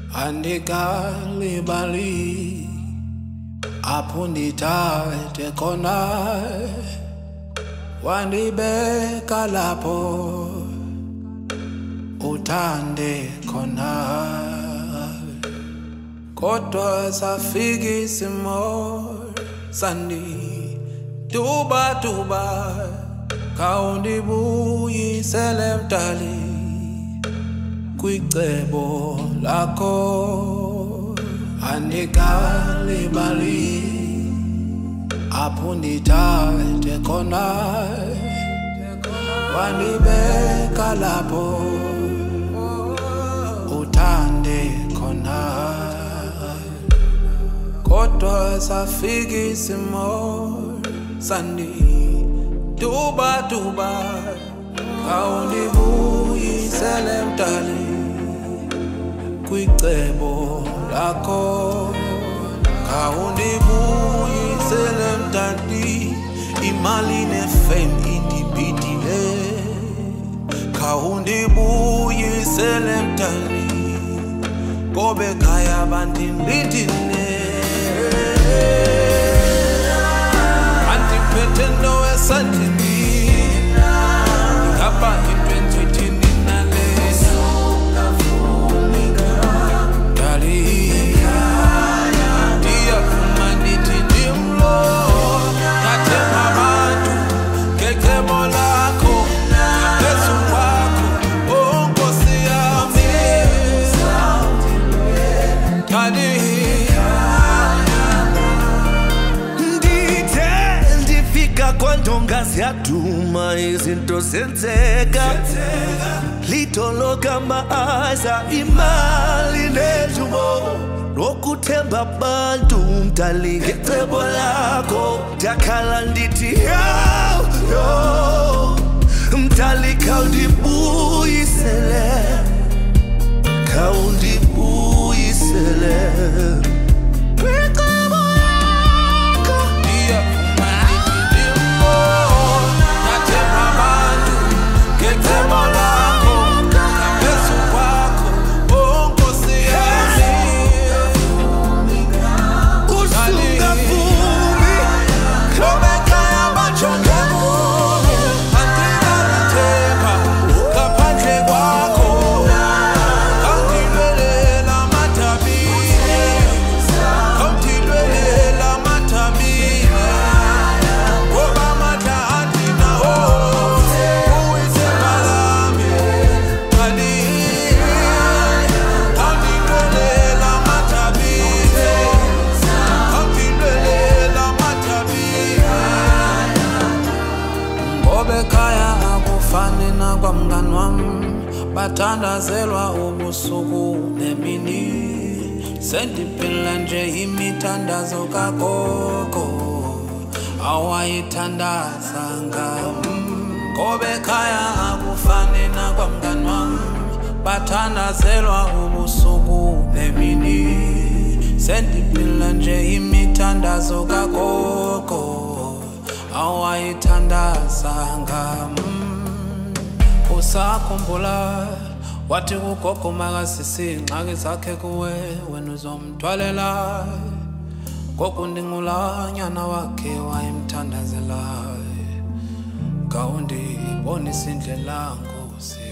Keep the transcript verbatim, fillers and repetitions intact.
Andikalibali apundithathe khona wandibeka lapho uthande khona kodwa safika isimo sandi duba duba khawundibuyisele mdali kwicebo lakho andikalibali apundithathe khona wandibeka lapho uthande khona kodwa safika isimo sandi duba duba khawundibuyisele mdali kwicebo lakho khawundibuyisele mdali imali nefame indibhidile khawundibuyisele mdali ngoba ekhaya bandindindile andiphethe nto esandleni ngapha into enthethini nale dali ndiyafuna ndithi ndimlo ngathemba abantu ngecebo lakho ngaphezu kwakho onkosi yami dali kwandongazi yaduma izinto zenzeka litoloka maaza imali nejumo lokuthemba abantu mdali ngecebo lakho ndakhala ndithi yo yo mdali khawundibuyisele khawundibuyisele bathandazelwa ubusuku nemini sendiphila nje imithandazo kagogo awayithandaza ngam ngoba ekhaya akufani nakwamngani wam bathandazelwa ubusuku nemini sendiphila nje imithandazo kagogo awayithandaza ngam usakhumbula wathi kugogo makasisi ingxaki zakhe kuwe wena uzomthwalela gogo ndingulanyana wakhe wayemthandazela khawundibonisa indlela Nkosi